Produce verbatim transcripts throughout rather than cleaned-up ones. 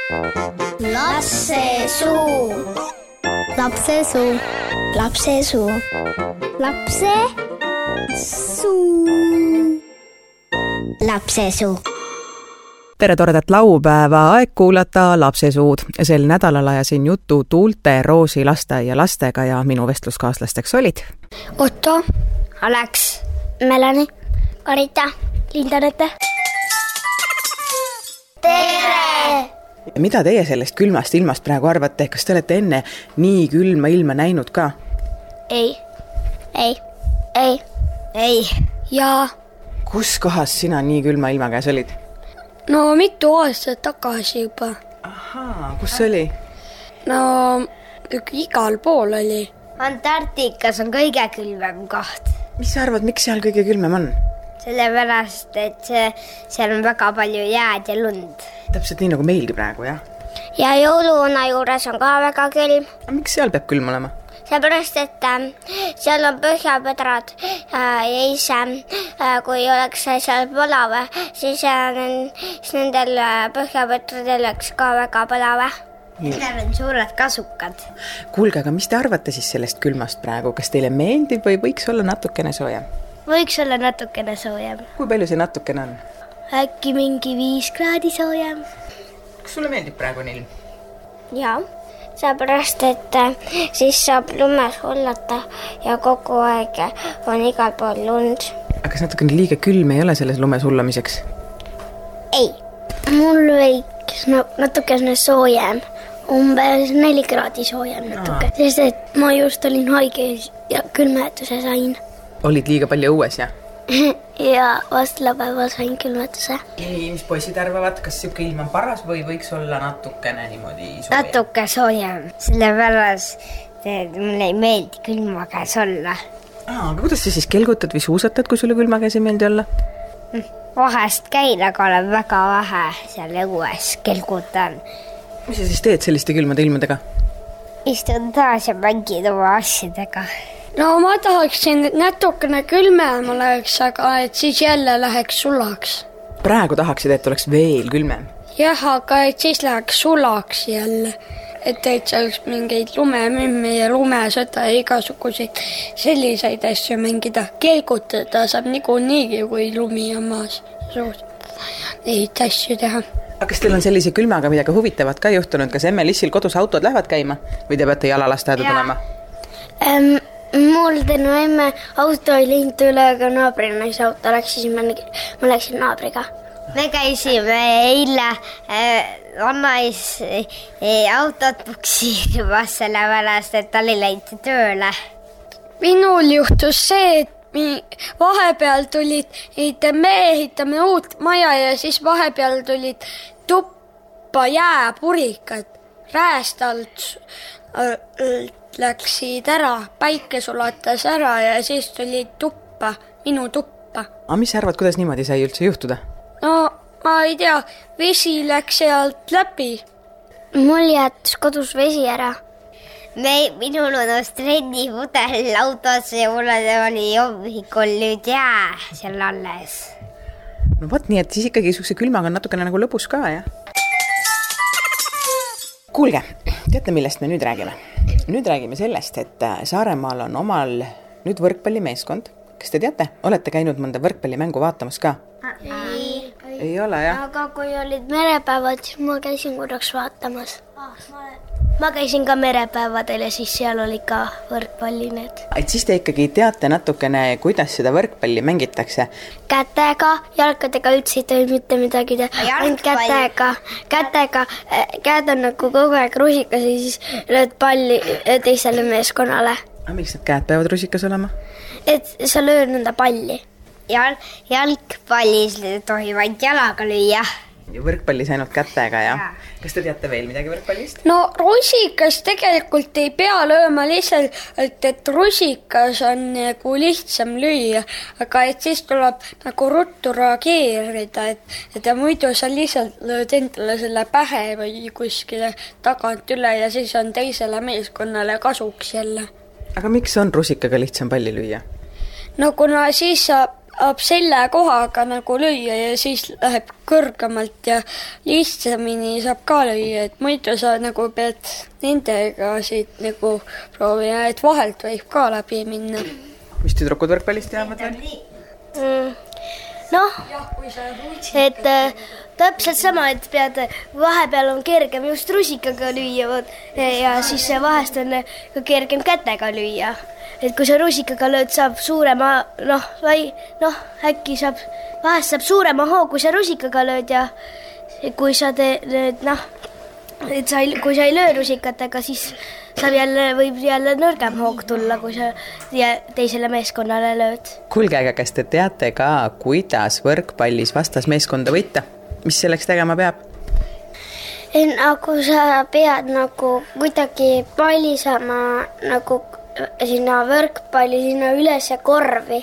Lapsesuu. Lapsesuu. Lapsesuu. Lapsesuu. Lapsesuu. Tere toredat laupäeva, aeg kuulata Lapsesuud. Sel nädalal ajasin juttu Tuulte Roosi lasteaia lastega ja minu vestluskaaslasteks olid Otto, Alex, Melani, Karita, Lindanete. Tere! Mida teie sellest külmast ilmast praegu arvate? Kas te olete enne nii külma ilma näinud ka? Ei, ei, ei, ei. Ja kus kohas sina nii külma ilma käes olid? No mitu aastat tagasi juba. Ahaa, kus see oli? No igal pool oli. Antarktikas on kõige külmem koht. Mis sa arvad, miks seal kõige külmem on? Sellepärast, et see, seal on väga palju jääd ja lund. Täpselt nii nagu meilgi praegu, jah? Ja jõuluuna juures on ka väga külm. A miks seal peab külm olema? Seepärast, et äh, seal on põhjapõdrad äh, ja ise, äh, kui oleks seal põlav, siis, äh, siis nendel põhjapõdradel oleks ka väga põlav. Nendel on suured kasukad. Kuulge, aga mis te arvate siis sellest külmast praegu? Kas teile meeldib või võiks olla natukene soojem? Võiks olla natukene soojem. Kui palju see natukene on? Äkki mingi viis kraadi soojem. Kas sulle meeldib praegu ilm? Jaa. Seepärast, et siis saab lumes hullata ja kogu aeg on igal pool lund. Aga kas natukene liiga külm ei ole selles lumes hullamiseks? Ei. Mul võiks natukene soojem. Umbes neli kraadi soojem natuke. Sest et ma just olin haige ja külmetuse sain. Olid liiga palju õues, jah? Ja vastlapäeval sain külmetuse. Nii, mis poisid arvavad, kas siuke ilm on paras või võiks olla natukene niimoodi soojem? Natuke soojem, sellepärast, et mulle ei meeldi külma käes olla. Aa, aga kuidas sa siis kelgutad või suusatad, kui sulle külma käes ei meeldi olla? Vahest käin, aga olen väga vähe seal õues, kelgutan. Mis sa siis teed selliste külmade ilmadega? Istun taas ja mängin oma asjadega. No ma tahaksin, et natukene külmem oleks, aga et siis jälle läheks sulaks. Praegu tahaksid, et oleks veel külmem? Jah, aga et siis läheks sulaks jälle. Et et see oleks mingeid lumemümmi ja lumesõda ja igasuguseid selliseid asju mängida. Kelgutada saab nigu niigi, kui lumi on maas. Neid asju teha. Aga kas teil on sellise külmaga midagi huvitavat ka juhtunud? Kas emme lissil kodus autod lähevad käima? Või te peate jalalasteaeda tulema? Ähm, mul tänu emme auto ei lind üle, aga naabrinaise auto läks, siis ma, ma läksin naabriga. Me käisime eile äh, annais äh, autot puksiirmas sellepärast, et ta oli läinud tööle. Minul juhtus see, et vahepeal tulid, me ehitame uut maja ja siis vahepeal tulid tuppa jääpurikad. Rääst alt läksid ära, päike sulatas ära ja siis tuli tuppa, minu tuppa. Aga mis sa arvad, kuidas niimoodi sai üldse juhtuda? No, ma ei tea, vesi läks sealt läbi. Mul jäetus kodus vesi ära. Me, minul on trenni pudel autos ja mul oli hommikul nüüd jää seal alles. No võt nii, et siis ikkagi sukse külmaga on natukene nagu lõbus ka, jah? Kuulge, teate, millest me nüüd räägime? Nüüd räägime sellest, et Saaremaal on omal nüüd võrkpallimeeskond. Kas te teate? Olete käinud mõnda võrkpallimängu vaatamas ka? Ei. Ei ole, jah? Aga kui olid merepäevad, siis ma käisin korraks vaatamas. Ma käisin ka merepäevadel ja siis seal oli ka võrkpalli need. Et siis te ikkagi teate natukene, kuidas seda võrkpalli mängitakse? Kätega, jalkadega üldse ei tohi mitte midagi teha. Ainult kätega, kätega, käed on nagu kogu aeg rusikas ja siis lööd palli teisele meeskonnale. Aga miks need käed peavad rusikas olema? Et sa lööd nõnda palli. Jal, jalgpallis tohi vaid jalaga lüüa. Võrkpallis ainult kätega, jah? Ja. Kas te teate veel midagi võrkpallist? No rusikas tegelikult ei pea lööma lihtsalt, et rusikas on nagu lihtsam lüüa, aga et siis tuleb nagu ruttu reageerida, et, et muidu sa lihtsalt lööd endale selle pähe või kuskile tagant üle ja siis on teisele meeskonnale kasuks jälle. Aga miks on rusikaga lihtsam palli lüüa? No kuna siis saab saab selle kohaga nagu lüüa ja siis läheb kõrgemalt ja lihtsamini saab ka lüüa, et muidu sa nagu pead nendega siit nagu proovida, et vahelt võib ka läbi minna. Mis tüdrukud võrkpallist teavad veel? Mm. Noh, et äh, täpselt sama, et pead, vahepeal on kergem just rusikaga lüüa ja siis vahest on ka kergem kätega lüüa. Et kui sa rusikaga lööd, saab suurema, noh, vai, noh, äkki saab, vahest saab suurema hoo, kui sa rusikaga lööd ja kui sa teed, noh, et sa, kui sa ei löö rusikatega, siis saab jälle, võib jälle nõrgem hoog tulla, kui sa teisele meeskonnale lööd. Kuulge, aga kas te teate ka, kuidas võrkpallis vastas meeskonda võita? Mis selleks tegema peab? Nagu sa pead nagu kuidagi palli saama nagu sinna võrkpalli, sinna üles ja korvi.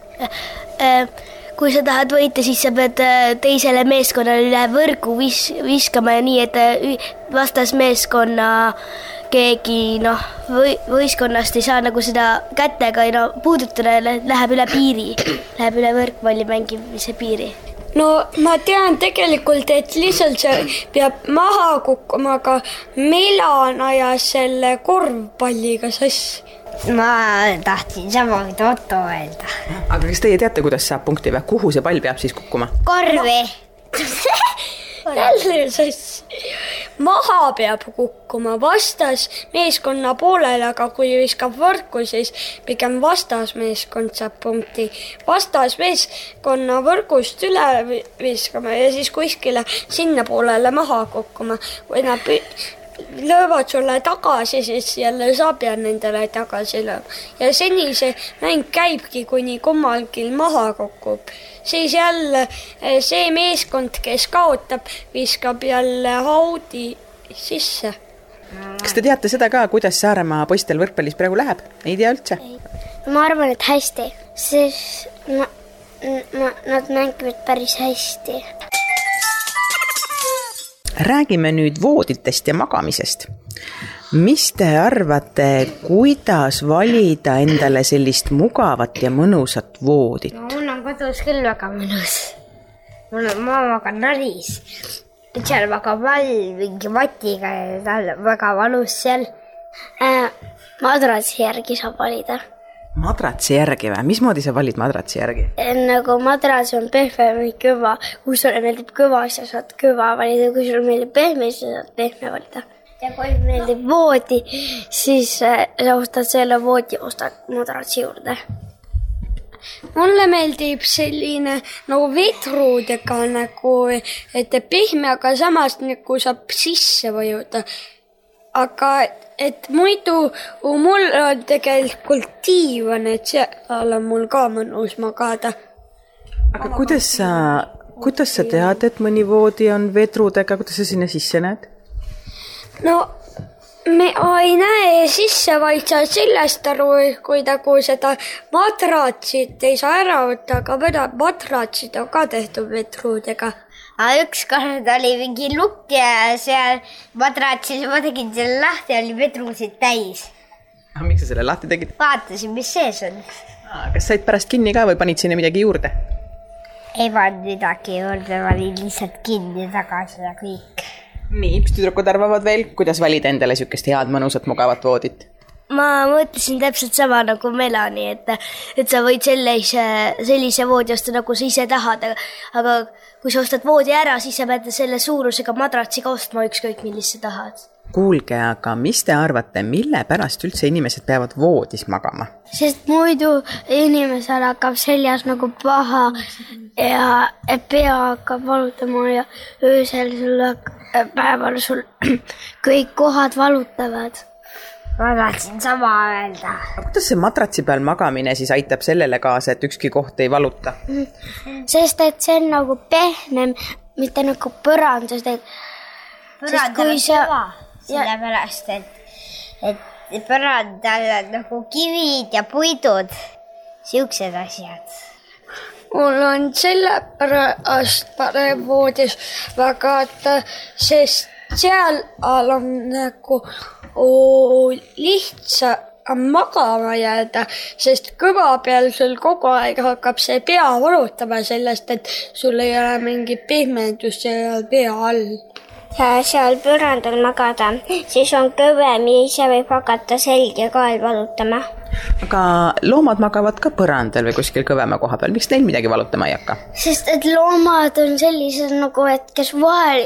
Kui sa tahad võita, siis sa pead teisele meeskonnale üle võrgu vis, viskama ja nii, et vastas meeskonna keegi noh, või, võistkonnast ei saa nagu seda kätega no, puudutada, läheb üle piiri, läheb üle võrkpalli mängimise piiri. No ma tean tegelikult, et lihtsalt see peab maha kukkuma, aga Melan ajas selle korvpalliga sassi. Ma tahtsin sama mida Otto öelda. Aga kas teie teate, kuidas saab punkti või? Kuhu see pall peab siis kukkuma? Korvi. No. Jälle sassi. Maha peab kukkuma vastas meeskonna poolele, aga kui viskab võrku, siis pigem vastas meeskond saab punkti. Vastas meeskonna võrgust üle viskama ja siis kuskile sinna poolele maha kukkuma. Kui nad löövad sulle tagasi, siis jälle saab ja nendele tagasi lööb. Ja seni see mäng käibki, kuni kummalgi maha kukub. Siis jälle see meeskond, kes kaotab, viskab jälle haudi sisse. Kas te teate seda ka, kuidas Saaremaa poistel võrkpallis praegu läheb? Ei tea üldse? Ma arvan, et hästi. Siis ma, ma, nad mängivad päris hästi. Räägime nüüd vooditest ja magamisest. Mis te arvate, kuidas valida endale sellist mugavat ja mõnusat voodit? No, mul on kodus küll väga mõnus. Mul on ma magan naris. Seal väga vall, mingi matiga ja tal väga valus seal. Äh, madratsi järgi saab valida. Madratsi järgi või? Mismoodi sa valid madratsi järgi? Nagu madrats on pehme või kõva. Kui sulle meeldib kõva, siis saad kõva valida. Kui sulle meeldib pehme, siis saad pehme valida. Ja kui meeldib voodi, siis sa ostad selle voodi, ostad madratsi juurde. Mulle meeldib selline nagu vetrudega, nagu, et pehme, aga samas nagu saab sisse vajuda. Aga et muidu mul on tegelikult diivan, et seal on mul ka mõnus magada. Aga kuidas sa, kuidas sa tead, et mõni voodi on vedrudega, kuidas sa sinna sisse näed? No me ei näe sisse, vaid sa sellest aru, kui tagu seda madratsit ei saa ära võtta, aga madratsid on ka tehtud vedrudega. Üks kord oli mingi lukk ja seal madratsis ma tegin selle lahti ja oli vedrusid täis. Ah, miks sa selle lahti tegid? Vaatasin, mis sees on. Ah, kas said pärast kinni ka või panid sinna midagi juurde? Ei pannud midagi juurde, ma olin lihtsalt kinni tagasi ja kõik. Nii, mis tüdrukud arvavad veel, kuidas valida endale sükest head, mõnusat, mugavat voodit? Ma mõtlesin täpselt sama nagu Melani, et, et sa võid sellise, sellise voodi osta, nagu sa ise tahad, aga kui sa ostad voodi ära, siis sa pead selle suurusega madratsiga ostma ükskõik, millist sa tahad. Kuulge, aga mis te arvate, mille pärast üldse inimesed peavad voodis magama? Sest muidu inimesel hakkab seljas nagu paha ja pea hakkab valutama ja öösel sul, päeval sul kõik kohad valutavad. Ma tahtsin sama öelda. Kuidas see madratsi peal magamine siis aitab sellele kaasa, et ükski koht ei valuta? Sest et see on nagu pehmem, mitte nagu põrand, sest et põrandal on kõva, sellepärast, et, et põrandal on nagu kivid ja puidud, siuksed asjad. Mul on sellepärast parem voodis magada, sest seal on nagu Oo, lihtsa, magama jääda, sest kõva peal sul kogu aeg hakkab see pea valutama sellest, et sul ei ole mingi pehmendus pea all. Ja seal põrandal magada, siis on kõvem ja ise võib hakata selg ja kael valutama. Aga loomad magavad ka põrandal või kuskil kõvema koha peal. Miks neil midagi valutama ei hakka? Sest et loomad on sellised nagu, et kes vahel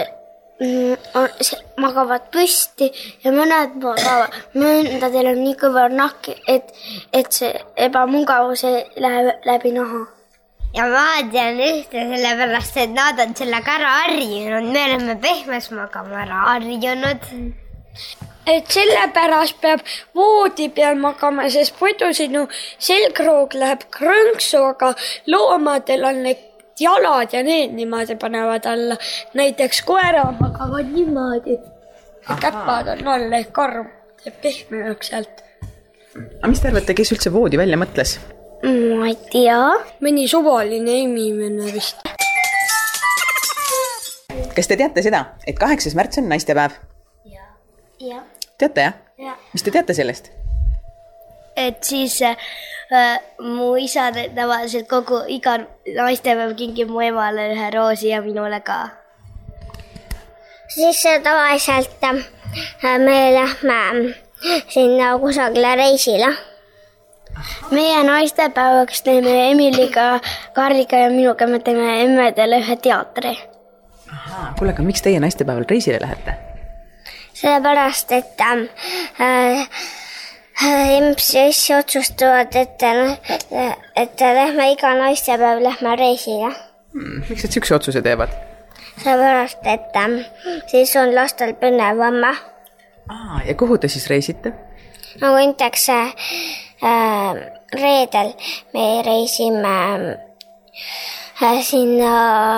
magavad püsti ja mõned magavad, mõndadel on nii kõva nahk, et, et see ebamugavus läheb läbi naha. Ja ma tean ühte sellepärast, et nad on sellega ära harjunud, me oleme pehmes magama ära harjunud. Et sellepärast peab voodi peal magama, sest muidu sinu selgroog läheb krõnksu, aga loomadel on need jalad ja need niimoodi panevad alla. Näiteks koera magavad niimoodi. Käpad on all, ehk karm teeb pehmemaks sealt. Aga mis te arvate, kes üldse voodi välja mõtles? Ma ei tea. Mõni suvaline inimene vist. Kas te teate seda, et kaheksas märts on naistepäev? Ja. Teate, jah? Ja. Mis te teate sellest? Et siis äh, mu isa tavaliselt kogu iga naistepäev kingib mu emale ühe roosi ja minule ka. Siis tavaliselt äh, me lähme sinna kusagile reisile. Meie naistepäevaks teeme Emiliga, Karliga ja minuga me teeme emmedele ühe teatri. Aha, kuule, aga miks teie naistepäeval reisile lähete? Sellepärast, et äh, emps ja issi otsustavad, et, et lähme iga naistepäev lähme reisile. Hmm, miks et sükse otsuse teevad? Sellepärast, et äh, siis on lastel põnevama. Aa, ja kuhu te siis reisite? Nagu näiteks äh, reedel me reisime äh, sinna,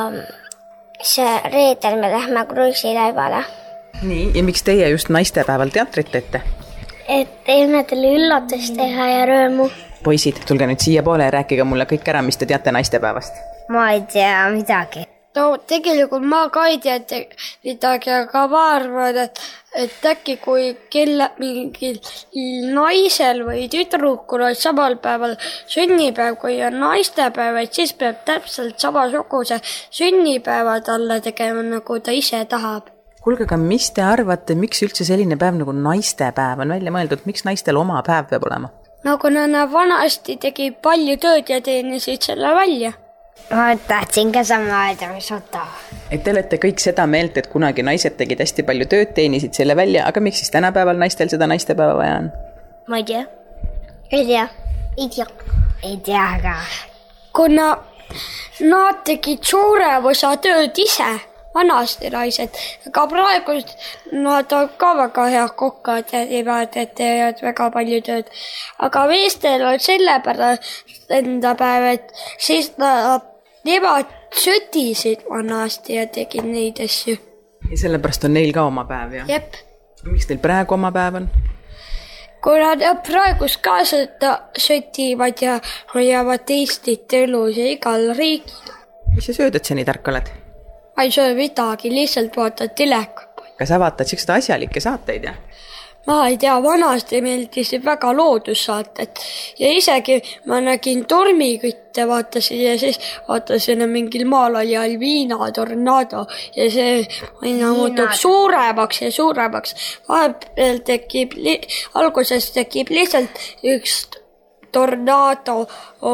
see reedel me lähme kruiisilaivale. Nii, ja miks teie just naistepäeval teatrit teete? Et emmedele üllatus teha ja rõõmu. Poisid, tulge nüüd siia poole ja rääkige mulle kõik ära, mis te teate naistepäevast. Ma ei tea midagi. No tegelikult ma ka ei tea midagi, aga ma arvan, et, et äkki kui kelle mingil naisel või tüdrukul on samal päeval sünnipäev, kui on naistepäev, et siis peab täpselt samasuguse sünnipäeva talle tegema, nagu ta ise tahab. Kuulge, aga mis te arvate, miks üldse selline päev nagu naistepäev on välja mõeldud, miks naistel oma päev peab olema? Nagu nad vanasti tegi palju tööd ja teenisid selle välja. Ma tahtsin ka sama öelda, mis oota. Et te olete kõik seda meelt, et kunagi naised tegid hästi palju tööd, teenisid selle välja, aga miks siis tänapäeval naistel seda naistepäeva vaja on? Ma ei tea. Ei tea. Ei tea. Ei tea ka. Kuna nad tegid suure osa tööd ise, vanasti naised, aga praegu nad on ka väga hea kokkad ja teevad, et teevad väga palju tööd. Aga meestel on sellepärast enda päev, et siis nad, nemad sötisid vanasti ja tegid neid asju. Ja sellepärast on neil ka oma päev, jah? Jep. Miks teil praegu oma päev on? Kui nad praegust ka seda sötivad ja hoiavad Eestit elus ja igal riigil. Mis sa sööd, et sa nii tark oled? Ma ei söö midagi, lihtsalt vaatad telekat. Kas sa vaatad siuksed asjalikke saateid, jah? Ma ei tea, vanasti meeldisid väga loodussaated ja isegi ma nägin tormikütte, vaatasin ja siis vaatasin mingil maal oli Alvina tornado ja see aina muutub suuremaks ja suuremaks. Vahepeal tekib, alguses tekib lihtsalt üks tornado,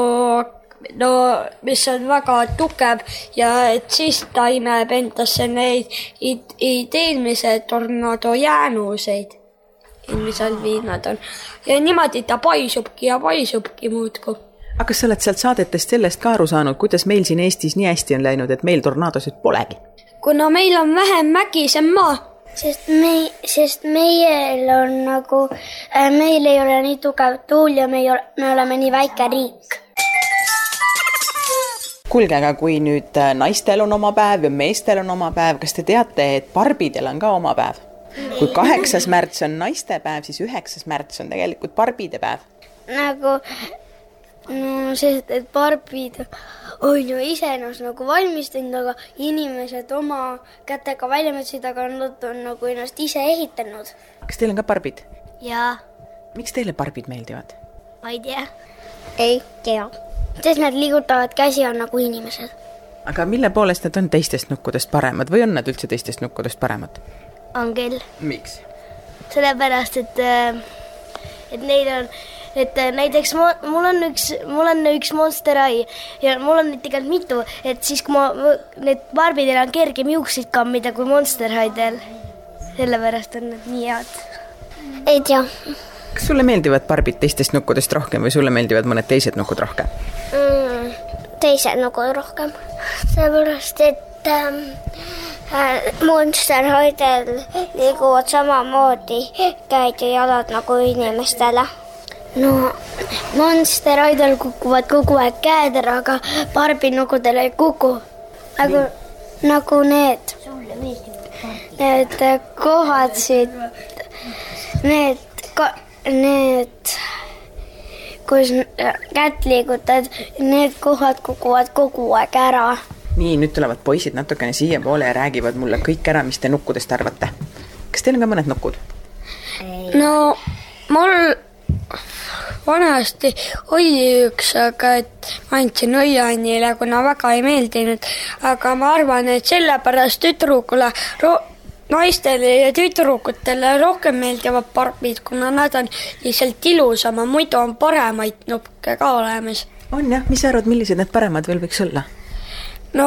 no mis on väga tugev ja et siis ta imeb endasse neid eelmise tornado jäänuseid, mis Alvinad on. Ja niimoodi ta paisubki ja paisubki muudku. Aga kas sa oled sealt saadetest sellest ka aru saanud, kuidas meil siin Eestis nii hästi on läinud, et meil tornaadosid polegi? Kuna meil on vähem mägisem maa. Sest, me, sest meil on nagu, meil ei ole nii tugev tuul ja me, ole, me oleme nii väike riik. Kuulge, aga kui nüüd naistel on oma päev ja meestel on oma päev, kas te teate, et barbidel on ka oma päev? Kui kaheksas märts on naistepäev, siis üheksas märts on tegelikult barbide päev. Nagu, no sest, et barbid on ju ise ennast nagu valmistanud, aga inimesed oma kätega välja mõtlesid, aga nad on nagu ennast ise ehitanud. Kas teil on ka barbid? Jaa. miks teile barbid meeldivad? ma ei tea. ei tea. Sest nad liigutavad käsi on nagu inimesed. Aga mille poolest nad on teistest nukkudest paremad või on nad üldse teistest nukkudest paremad? On küll. Miks? Sellepärast, et, et neil on, et näiteks mul on üks, mul on üks Monster Eye ja mul on neid tegelikult mitu, et siis kui ma, need barbidel on kergem juukseid kammida kui Monster Eye'del. Sellepärast on need nii head. ei tea. Kas sulle meeldivad barbid teistest nukkudest rohkem või sulle meeldivad mõned teised nukud rohkem? Mm, teised nukud rohkem. Seepärast, et ähm, Monster Eye'del liiguvad samamoodi käid ja jalad nagu inimestele. No, Monster Eye'del kukuvad kogu aeg käed ära, aga barbi nukudel ei kuku. Nagu, nagu need, need kohad siit, need, need, kus kätt liigutad, need kohad kukuvad kogu aeg ära. Nii, nüüd tulevad poisid natukene siia poole ja räägivad mulle kõik ära, mis te nukkudest arvate. Kas teil on ka mõned nukud? No, mul vanasti oli üks, aga et ma andsin õianile, kuna väga ei meeldinud. Aga ma arvan, et sellepärast tüdrukule, ro- naistele ja tüdrukutele rohkem meeldivad barbid, kuna nad on lihtsalt ilusama, muidu on paremaid nukke ka olemas. On jah, mis sa arvad, millised need paremad veel võiks olla? No,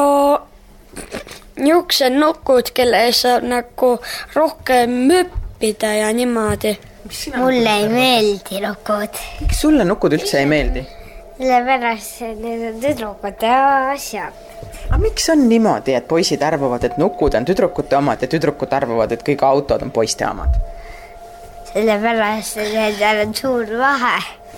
niisugused nukud, kelles saab nagu rohkem müppida ja niimoodi. Mulle ei meeldi nukud. Miks sulle nukud üldse ei meeldi? Sellepärast, et need on tüdrukute asjad. Aga miks on niimoodi, et poisid arvavad, et nukud on tüdrukute omad ja tüdrukud arvavad, et kõik autod on poiste omad? Sellepärast, et seal on suur vahe.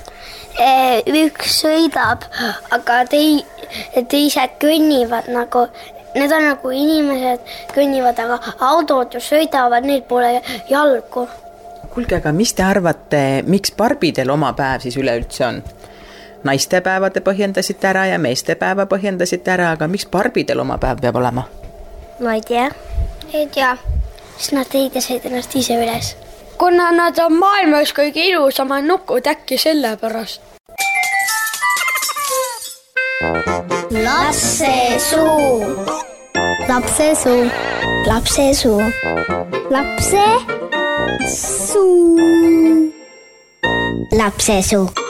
Üks sõidab, aga tei, teised kõnnivad nagu, need on nagu inimesed kõnnivad, aga autod ju sõidavad, neil pole jalgu. Kuulge, aga mis te arvate, miks barbidel oma päev siis üleüldse on? Naistepäeva te põhjendasite ära ja meestepäeva põhjendasite ära, aga miks barbidel oma päev peab olema? Ma ei tea. Ei tea, sest nad ehitasid ennast ise üles. Kuna nad on maailmas kõige ilusama nukud, äkki sellepärast. Lapse suu. Lapse suu. Lapse suu. Lapse suu. Lapse suu.